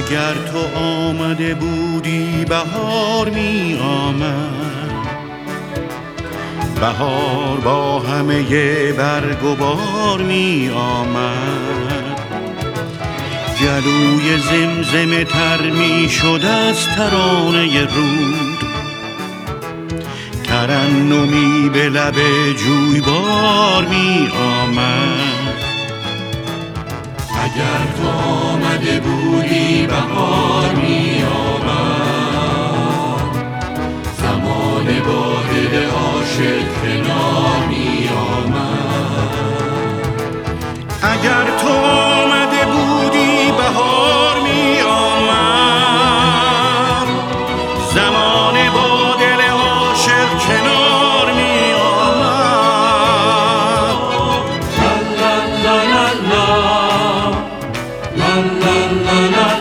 اگر تو آمده بودی بهار می آمد، بهار با همه برگ و بار می آمد. گلوی زمزمه تر می شد از ترانه رود، ترنمی به لب جویبار می آمد. اگر تو آمده بودی بهار می آمد، زمان با دل عاشق کنار می آمد. اگر تو آمده بودی بهار می آمد، زمان با دل عاشق کنار می آمد. لا لا لا لا لا لا لا لا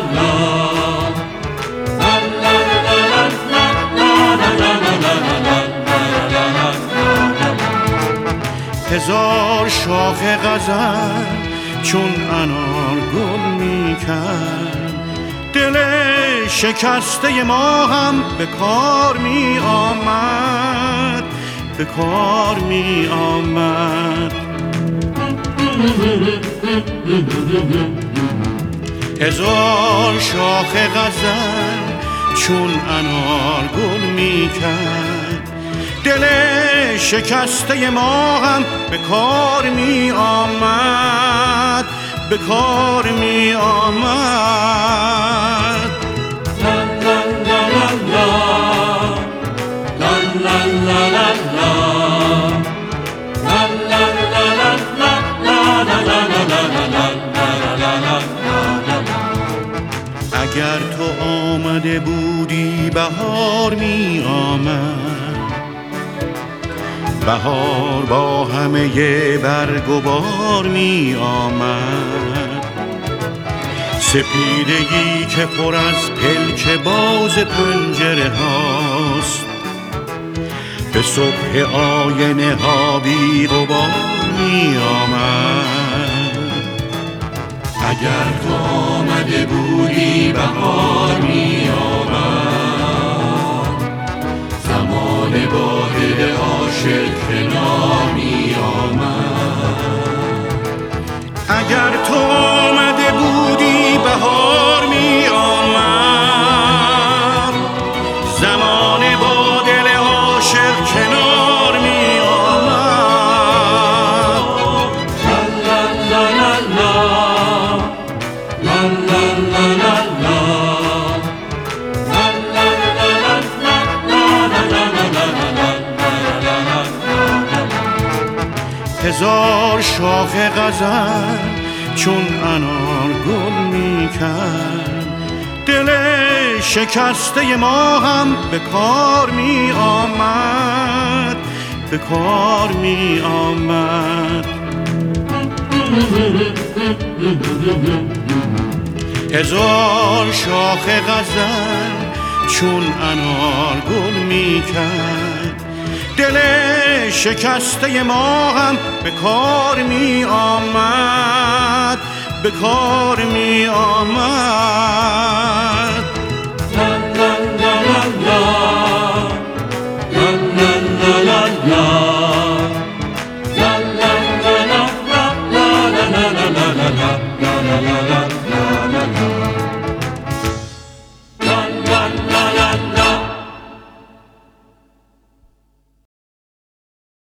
هزار شاخ غزل چون انار گل می کرد، دل شکسته ما هم به کار می آمد، به کار می آمد. هزار شاخ غزل چون انار گل می کرد، دل شکسته ما هم به کار می آمد، به کار می آمد. لا لا لا لا لا لا لا لا اگر تو آمده بودی بهار می آمد، بهار با همه برگ و بار می آمد. سپیدگی که پر از پلک باز پنجره هاست، به صبح آینه ها بی غبار می آمد. اگر تو آمده بودی بهار می آمد، زمان با دل عاشق کنار می آمد. اگر تو آمده بودی بهار می آمد، زمان با دل عاشق کنار می آمد. لا لا لا لا لا لا لا لا هزار شاخ غزل چون انار گل می کرد، دل شکسته ما هم به کار می آمد، به کار می آمد. هزار شاخ غزل چون انار گل می کرد، دل شکسته ما هم به کار می آمد، به کار می آمد.